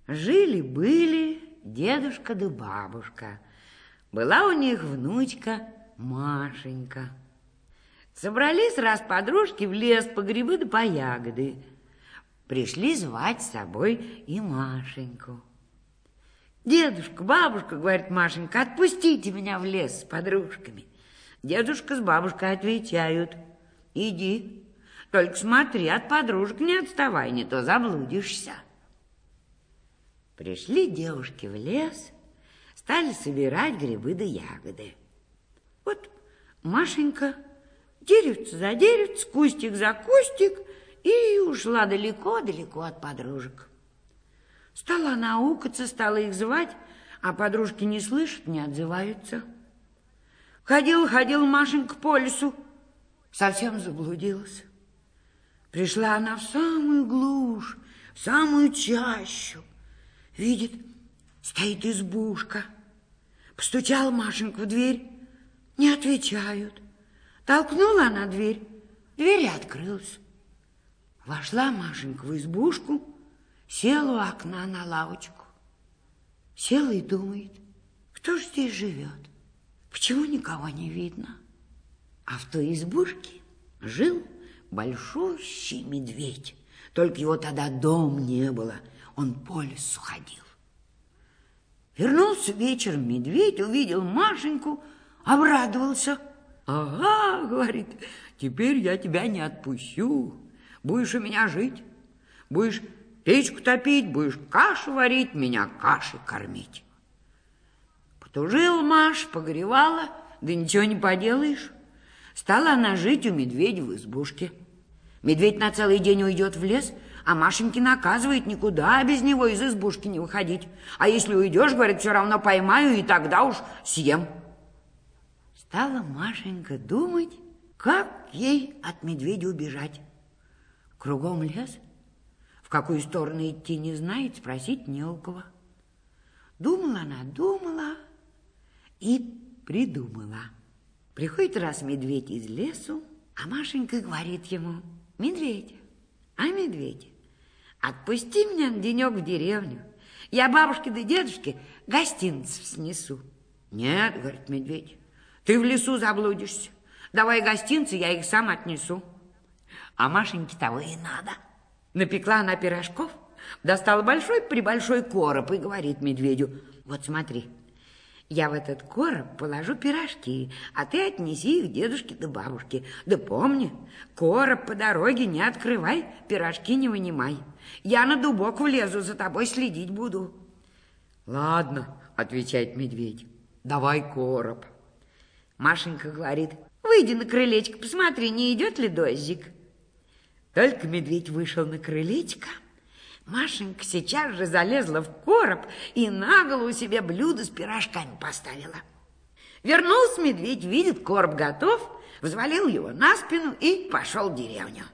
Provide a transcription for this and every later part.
Жили-были дедушка да бабушка. Была у них внучка Машенька. Собрались раз подружки в лес по грибы да по ягоды. Пришли звать с собой и Машеньку. «Дедушка, бабушка, — говорит Машенька, — отпустите меня в лес с подружками». Дедушка с бабушкой отвечают: «Иди, только смотри, от подружек не отставай, не то заблудишься». Пришли девушки в лес, стали собирать грибы да ягоды. Вот Машенька деревце за деревце, кустик за кустик, и ушла далеко-далеко от подружек. Стала она аукаться, стала их звать, а подружки не слышат, не отзываются. Ходила Машенька по лесу, совсем заблудилась. Пришла она в самую глушь, в самую чащу. Видит, стоит избушка. Постучала Машенька в дверь, не отвечают. Толкнула она дверь, дверь открылась. Вошла Машенька в избушку, села у окна на лавочку. Села и думает: кто же здесь живет? Почему никого не видно? А в той избушке жил большущий медведь. Только его тогда дом не было, он по лесу ходил. Вернулся вечером медведь, увидел Машеньку, обрадовался. «Ага, — говорит, — теперь я тебя не отпущу. Будешь у меня жить, будешь печку топить, будешь кашу варить, меня кашей кормить». Потужила Маша, погревала, да ничего не поделаешь. Стала она жить у медведя в избушке. Медведь на целый день уйдет в лес, а Машеньке наказывает никуда без него из избушки не выходить. А если уйдешь, говорит, все равно поймаю, и тогда уж съем. Стала Машенька думать, как ей от медведя убежать. Кругом лес, в какую сторону идти не знает, спросить не у кого. Думала она, думала и придумала. Приходит раз медведь из лесу, а Машенька говорит ему: «Медведь, а медведь, отпусти меня на денек в деревню, я бабушке да дедушке гостинцев снесу». «Нет, — говорит медведь, — ты в лесу заблудишься, давай гостинцы, я их сам отнесу». А Машеньке того и надо. Напекла она пирожков, достала большой-пребольшой короб и говорит медведю: «Вот смотри, я в этот короб положу пирожки, а ты отнеси их дедушке да бабушке. Да помни, короб по дороге не открывай, пирожки не вынимай. Я на дубок влезу, за тобой следить буду». «Ладно, — отвечает медведь, — давай короб». Машенька говорит: «Выйди на крылечко, посмотри, не идет ли дождик». Только медведь вышел на крылечко, Машенька сейчас же залезла в короб и на голову себе блюдо с пирожками поставила. Вернулся медведь, видит, короб готов, взвалил его на спину и пошел в деревню.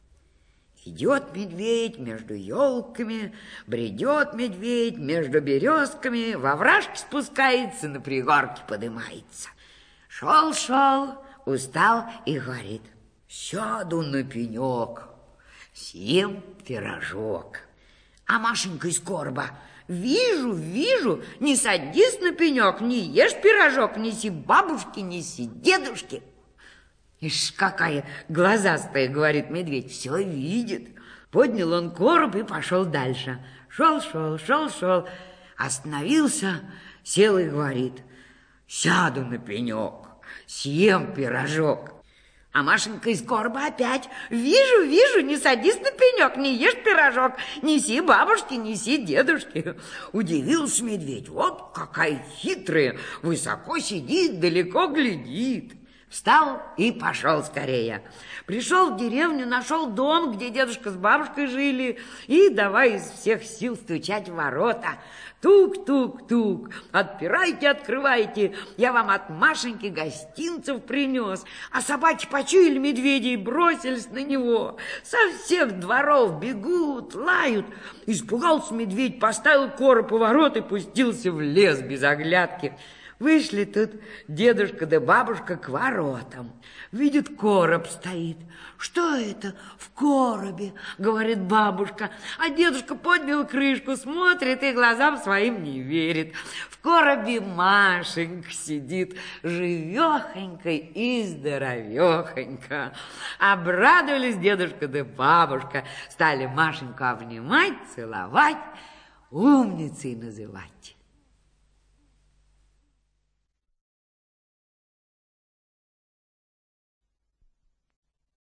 Идет медведь между елками, бредет медведь между березками, во вражке спускается, на пригорке подымается. Шел, устал и говорит: «Сяду на пенек, съем пирожок». А Машенька из короба: «Вижу, не садись на пенек, не ешь пирожок, неси бабушке, неси дедушке». «Ишь, какая глазастая, — говорит медведь, — все видит». Поднял он короб и пошел дальше. Шел, остановился, сел и говорит: «Сяду на пенек, съем пирожок». А Машенька из короба опять: «Вижу, не садись на пенек, не ешь пирожок, неси бабушке, неси дедушке». Удивился медведь: вот какая хитрая, высоко сидит, далеко глядит. Встал и пошел скорее. Пришел в деревню, нашел дом, где дедушка с бабушкой жили, и давай из всех сил стучать в ворота. Тук-тук-тук, отпирайте, открывайте, я вам от Машеньки гостинцев принес. А собаки почуяли медведя и бросились на него. Со всех дворов бегут, лают. Испугался медведь, поставил короб у ворот и пустился в лес без оглядки. Вышли тут дедушка да бабушка к воротам. Видят, короб стоит. Что это в коробе? Говорит бабушка. А дедушка поднял крышку, смотрит и глазам своим не верит. В коробе Машенька сидит, живехонька и здоровехонька. Обрадовались дедушка да бабушка, стали Машеньку обнимать, целовать, умницей называть.